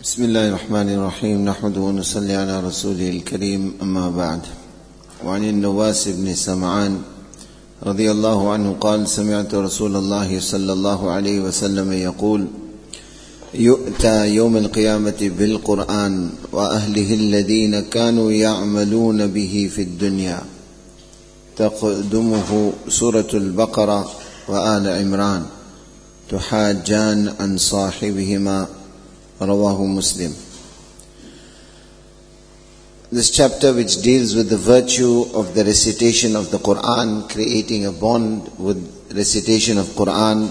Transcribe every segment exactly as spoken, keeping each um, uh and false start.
بسم الله الرحمن الرحيم نحمده ونصلي على رسوله الكريم أما بعد. وعن النواس بن سمعان رضي الله عنه قال: سمعت رسول الله صلى الله عليه وسلم يقول: يؤتى يوم القيامة بالقرآن وأهله الذين كانوا يعملون به في الدنيا، تقدمه سورة البقرة وآل عمران، تحاجان عن صاحبهما. Rawahu Muslim. This chapter, which deals with the virtue of the recitation of the Quran, creating a bond with recitation of Quran,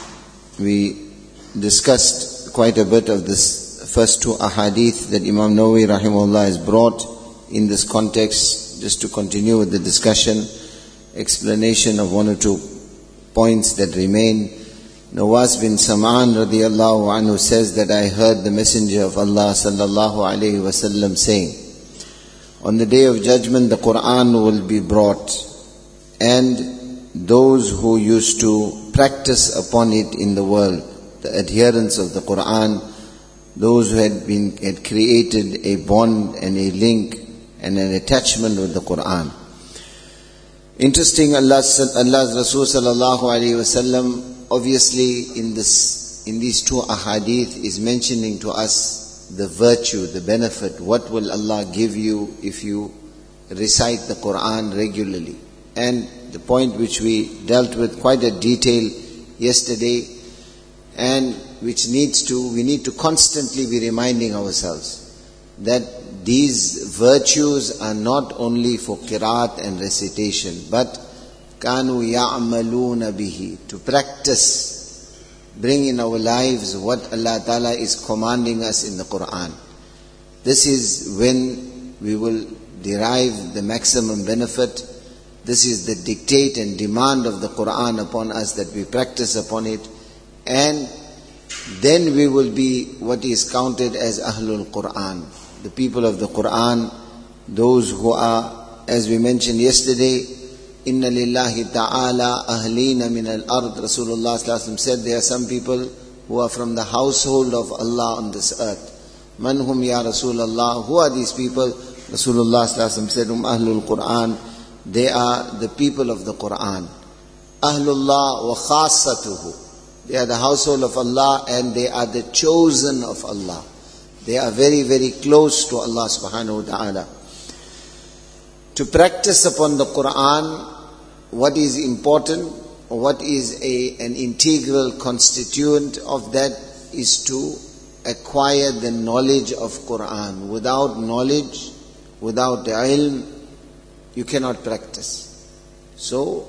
we discussed quite a bit of this first two ahadith that Imam Nawawi rahimahullah has brought in this context. Just to continue with the discussion, explanation of one or two points that remain. Nawas bin Sam'an radiyallahu anhu says that I heard the Messenger of Allah sallallahu alayhi wasallam saying, on the day of judgment the Quran will be brought, and those who used to practice upon it in the world, the adherents of the Quran, those who had been had created a bond and a link and an attachment with the Quran. Interesting, Allah's, Allah's Rasul sallallahu alayhi wasallam obviously in this, in these two ahadith is mentioning to us the virtue, the benefit. What will Allah give you if you recite the Quran regularly? And the point which we dealt with quite a detail yesterday, and which needs to, we need to constantly be reminding ourselves that these virtues are not only for qiraat and recitation, but Kanu ya'maluna bihi, to practice, bring in our lives what Allah Ta'ala is commanding us in the Quran. This is when we will derive the maximum benefit. This is the dictate and demand of the Quran upon us, that we practice upon it. And then we will be what is counted as Ahlul Quran, the people of the Quran, those who are, as we mentioned yesterday, Inna lillahi ta'ala ahlina min al-ard. Rasulullah sallallahu alaihi wasallam said there are some people who are from the household of Allah on this earth. Man hum ya Rasulullah? Who are these people? Rasulullah sallallahu alaihi wasallam said, Um ahlul Quran. They are the people of the Quran. Ahlullah wa khassatuhu. They are the household of Allah, and they are the chosen of Allah. They are very, very close to Allah subhanahu wa ta'ala. To practice upon the Quran, what is important, or what is a, an integral constituent of that, is to acquire the knowledge of Quran. Without knowledge, without the ilm, you cannot practice. So,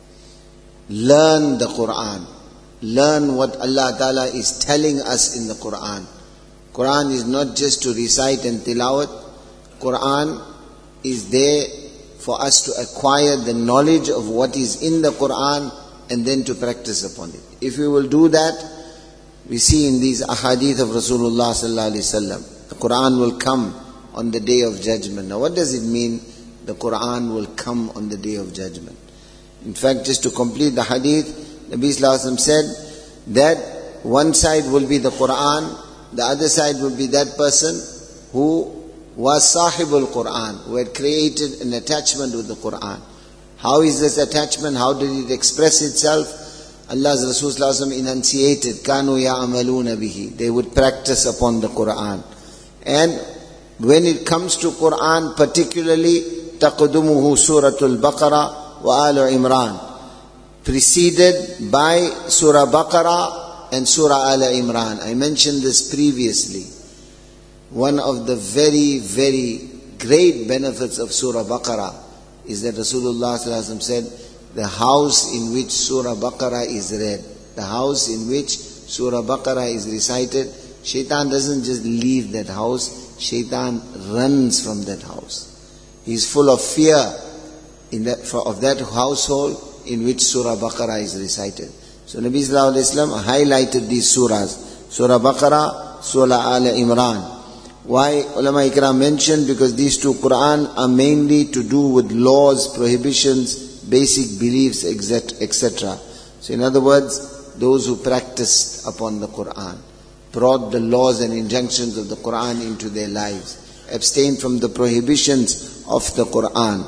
learn the Quran. Learn what Allah Ta'ala is telling us in the Quran. Quran is not just to recite and tilawat. Quran is there for us to acquire the knowledge of what is in the Quran, and then to practice upon it. If we will do that, we see in these ahadith of Rasulullah sallallahu alaihi wasallam, the Quran will come on the day of judgment. Now what does it mean, the Quran will come on the day of judgment? In fact, just to complete the hadith, Nabi sallallahu alaihi wasallam said that one side will be the Quran, the other side will be that person who was Sahibul Quran, who had created an attachment with the Quran. How is this attachment? How did it express itself? Allah's Rasul sallallahu alaihi wasallam enunciated, Kanu ya'maluna bihi. They would practice upon the Quran. And when it comes to Quran, particularly, taqdumuhu Suratul Baqarah wa Al Imran, preceded by Surah Baqarah and Surah Al Imran. I mentioned this previously. One of the very, very great benefits of Surah Baqarah is that Rasulullah sallallahu alaihi wasallam said, the house in which Surah Baqarah is read, the house in which Surah Baqarah is recited, Shaitan doesn't just leave that house, Shaitan runs from that house. He's full of fear in that, for, of that household in which Surah Baqarah is recited. So Nabi sallallahu alaihi wasallam highlighted these surahs, Surah Baqarah, Surah Al Imran. Why ulama ikram mentioned? Because these two Quran are mainly to do with laws, prohibitions, basic beliefs, et cetera. So in other words, those who practiced upon the Quran. brought the laws and injunctions of the Quran into their lives, abstained from the prohibitions of the Quran.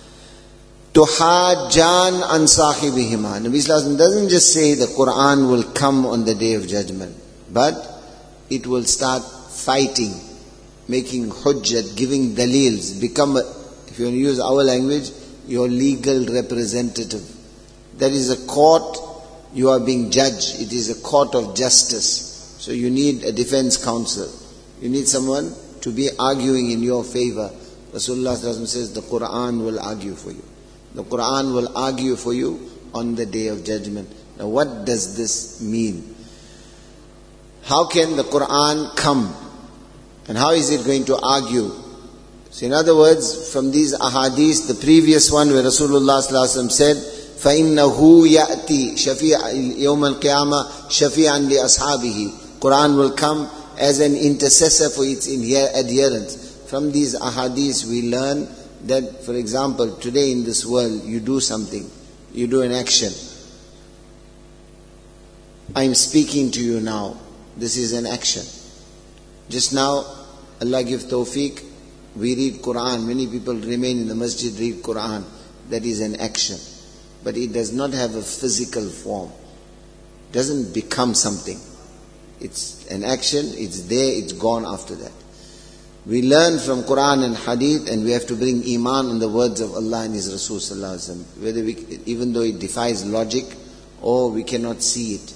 Tuhajjan an sahibihima. Nabi Sallallahu Alaihi Wasallam doesn't just say the Quran will come on the Day of Judgment, but it will start fighting, making hujjat, giving dalils, become, a, if you want to use our language, your legal representative. That is a court, you are being judged. It is a court of justice. So you need a defense counsel. You need someone to be arguing in your favor. Rasulullah Sallallahu Alaihi Wasallam says the Quran will argue for you. The Quran will argue for you on the Day of Judgment. Now what does this mean? How can the Quran come? And how is it going to argue? So in other words, from these ahadith, the previous one where Rasulullah Sallallahu Alaihi Wasallam said, فَإِنَّهُ يَأْتِي شَفِيعًا يَوْمَ الْقِيَامَةِ شَفِيعًا لِأَصْحَابِهِ. Quran will come as an intercessor for its adherents. From these ahadith we learn that, for example, today in this world, you do something, you do an action. I'm speaking to you now. This is an action. Just now, Allah give tawfiq, we read Quran. Many people remain in the masjid, read Quran. That is an action. But it does not have a physical form. It doesn't become something. It's an action, it's there, it's gone after that. We learn from Quran and Hadith, and we have to bring Iman on the words of Allah and His Rasul Sallallahu Alaihi Wasallam. Whether we, even though it defies logic, or we cannot see it.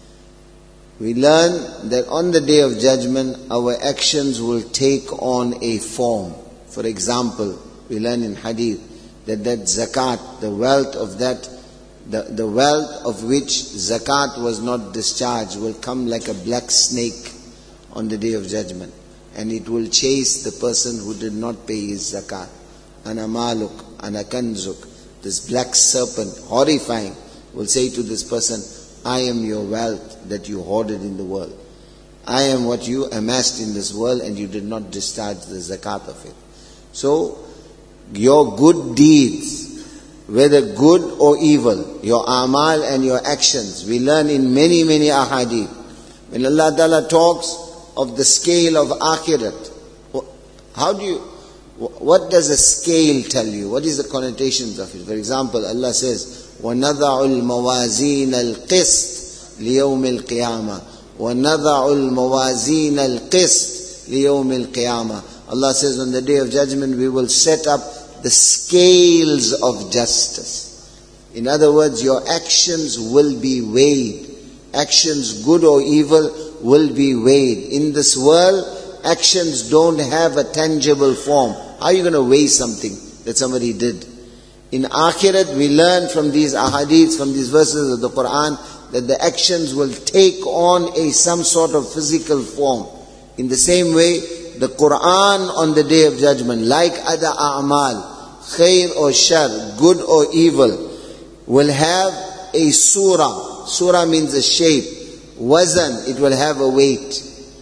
We learn that on the Day of Judgment, our actions will take on a form. For example, we learn in Hadith that that zakat, the wealth of that, the, the wealth of which zakat was not discharged, will come like a black snake on the Day of Judgment. And it will chase the person who did not pay his zakat. Ana maluk, ana kanzuk. This black serpent, horrifying, will say to this person, I am your wealth that you hoarded in the world. I am what you amassed in this world and you did not discharge the zakat of it. So, your good deeds, whether good or evil, your amal and your actions, we learn in many, many ahadith. When Allah Ta'ala talks of the scale of akhirat, how do you, what does a scale tell you? What is the connotations of it? For example, Allah says, وَنَضَعُ الْمَوَازِينَ الْقِسْطِ لِيَوْمِ الْقِيَامَةِ وَنَضَعُ الْمَوَازِينَ الْقِسْطِ لِيَوْمِ الْقِيَامَةِ. Allah says on the Day of Judgment we will set up the scales of justice. In other words, your actions will be weighed. Actions, good or evil, will be weighed. In this world, actions don't have a tangible form. How are you going to weigh something that somebody did? In Akhirat, we learn from these ahadith, from these verses of the Quran, that the actions will take on a some sort of physical form. In the same way, the Quran on the Day of Judgment, like other a'mal, khair or shar, good or evil, will have a surah. Surah means a shape. Wazan, it will have a weight.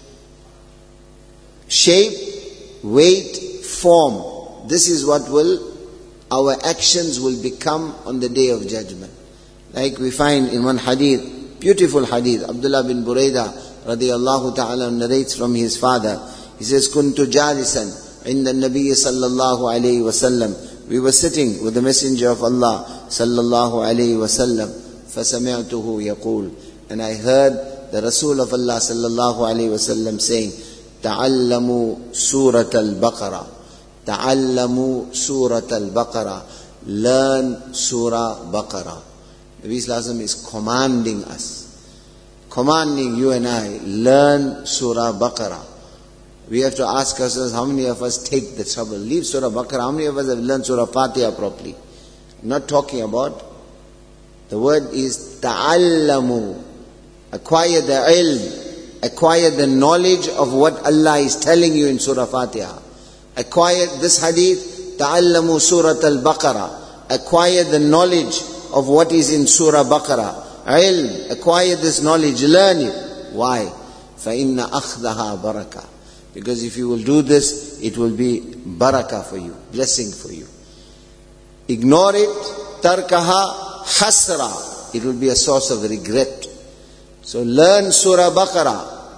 Shape, weight, form. This is what will, our actions will become on the Day of Judgment. Like we find in one hadith, beautiful hadith, Abdullah bin Buraida radiyallahu ta'ala narrates from his father. He says, Kuntu jalisan inda Nabiy sallallahu alayhi wasallam. We were sitting with the Messenger of Allah sallallahu alayhi wasallam. فَسَمِعْتُهُ يَقُولُ. And I heard the Rasul of Allah sallallahu alayhi wasallam saying, تَعَلَّمُوا سُورَةَ الْبَقَرَةِ تَعَلَّمُوا سُورَةَ الْبَقَرَةِ. Learn Surah Baqarah. Nabi Sallallahu Alaihi Wasallam is commanding us, commanding you and I, learn Surah Baqarah. We have to ask ourselves, how many of us take the trouble? Leave Surah Baqarah. How many of us have learned Surah Fatiha properly? I'm not talking about, the word is ta'allamu. Acquire the ilm, acquire the knowledge of what Allah is telling you in Surah Fatiha. Acquire this hadith, ta'allamu Surat al-Baqarah. Acquire the knowledge of what is in Surah Baqarah. Ilm, acquire this knowledge, learn it. Why? فَإِنَّ أَخْذَهَا barakah. Because if you will do this, it will be barakah for you, blessing for you. Ignore it, tarkaha hasra. It will be a source of regret. So learn Surah Baqarah.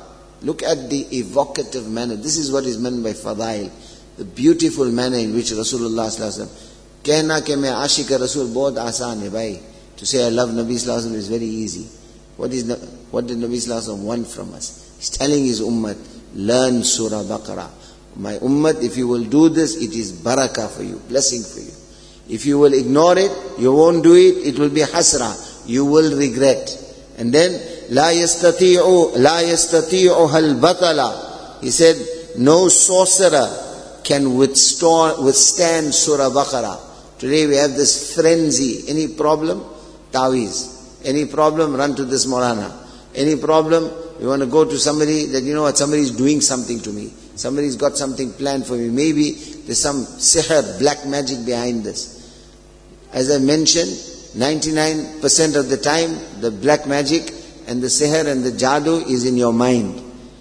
Look at the evocative manner. This is what is meant by fadail. The beautiful manner in which Rasulullah sallallahu alaihi wasallam, कहना कि मैं आशिक रसूल बहुत आसान है भाई. To say I love Nabi sallallahu alaihi wasallam is very easy. What is the, what did Nabi sallallahu alaihi wasallam want from us? He's telling his ummah, learn Surah Baqarah. My ummah, if you will do this, it is barakah for you, blessing for you. If you will ignore it, you won't do it, it will be hasra. You will regret. And then, la yastati'u, la yastati'uha al-batala. He said, no sorcerer can withstand, withstand Surah Baqarah. Today we have this frenzy. Any problem? Tawiz. Any problem? Run to this Maulana. Any problem? You want to go to somebody that, you know what, somebody is doing something to me. Somebody's got something planned for me. Maybe there's some sihr, black magic behind this. As I mentioned, ninety-nine percent of the time, the black magic and the sihr and the jadoo is in your mind.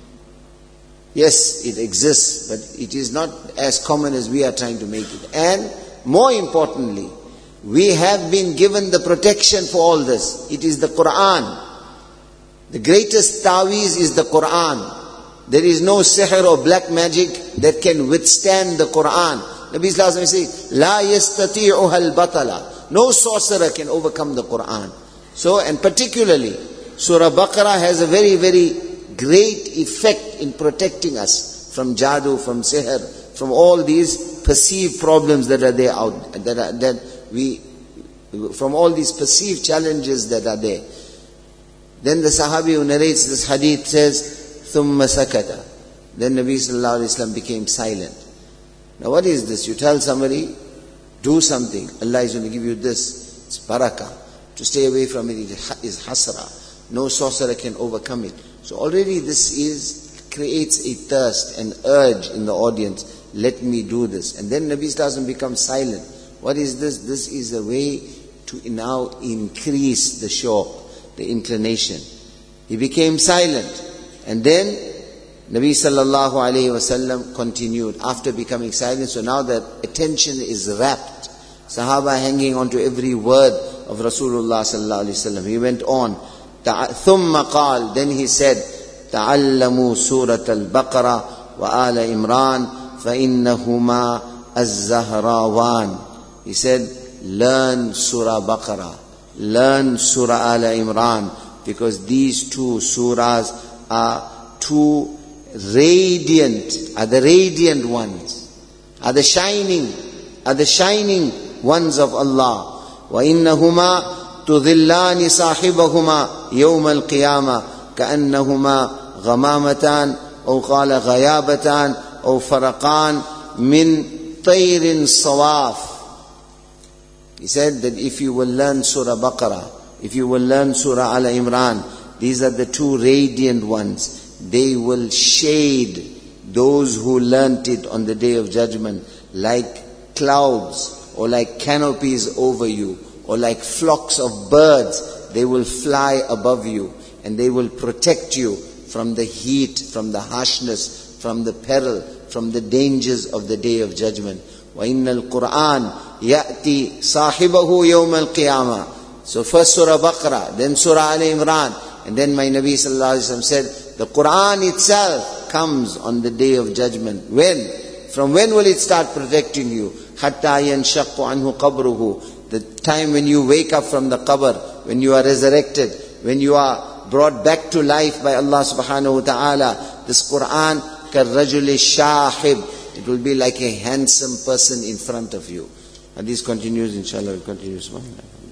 Yes, it exists, but it is not as common as we are trying to make it. And more importantly, we have been given the protection for all this. It is the Quran. The greatest taweez is the Quran. There is no sihr or black magic that can withstand the Quran. Nabi sallallahu alaihi wasallam says, La yastati'uha al-batala. No sorcerer can overcome the Quran. So, and particularly, Surah Baqarah has a very, very great effect in protecting us from jadoo, from sihr, from all these perceived problems that are there out, that are, that we, from all these perceived challenges that are there. Then the Sahabi who narrates this hadith says, ثُمَّ سَكَتَ. Then Nabi sallallahu alaihi wasallam became silent. Now what is this? You tell somebody, do something, Allah is going to give you this. It's barakah. To stay away from it is hasra. No sorcerer can overcome it. So already this is, creates a thirst, an urge in the audience. Let me do this. And then Nabi sallallahu alaihi wasallam becomes silent. What is this? This is a way to now increase the shauq, the inclination. He became silent. And then Nabi sallallahu alayhi wasallam continued after becoming silent. So now that attention is rapt. Sahaba hanging on to every word of Rasulullah sallallahu alayhi wasallam. He went on. ثُمَّ قَالْ. Then he said, تَعَلَّمُوا سُورَةَ الْبَقَرَةِ وَآلَ إِمْرَانِ فَإِنَّهُمَا الزَّهْرَاوَانِ. He said, learn Surah Baqarah. Learn Surah Al Imran. Because these two surahs are two radiant, are the radiant ones, are the shining, are the shining ones of Allah. وَإِنَّهُمَا تُذِلَّانِ صَاحِبَهُمَا يَوْمَ الْقِيَامَةِ كَأَنَّهُمَا غَمَامَتَانِ أو قال غيابتان أو فرقان من طير صواف. He said that if you will learn Surah Baqarah, if you will learn Surah Al Imran, these are the two radiant ones. They will shade those who learnt it on the Day of Judgment like clouds or like canopies over you or like flocks of birds. They will fly above you and they will protect you from the heat, from the harshness, from the peril, from the dangers of the Day of Judgment. وَإِنَّ الْقُرْآنَ يَأْتِي صَاحِبَهُ يَوْمَ الْقِيَامَةِ. So first Surah Baqarah, then Surah Al Imran, and then my Nabi sallallahu alaihi wasallam said, the Quran itself comes on the Day of Judgment. When? From when will it start protecting you? حَتَّى يَنْشَقُّ عَنْهُ قَبْرُهُ. The time when you wake up from the qabr, when you are resurrected, when you are brought back to life by Allah subhanahu wa ta'ala, this Quran, كَالرَّجُلِ الشَّاحِبِ. It will be like a handsome person in front of you. And this continues, inshallah, it continues.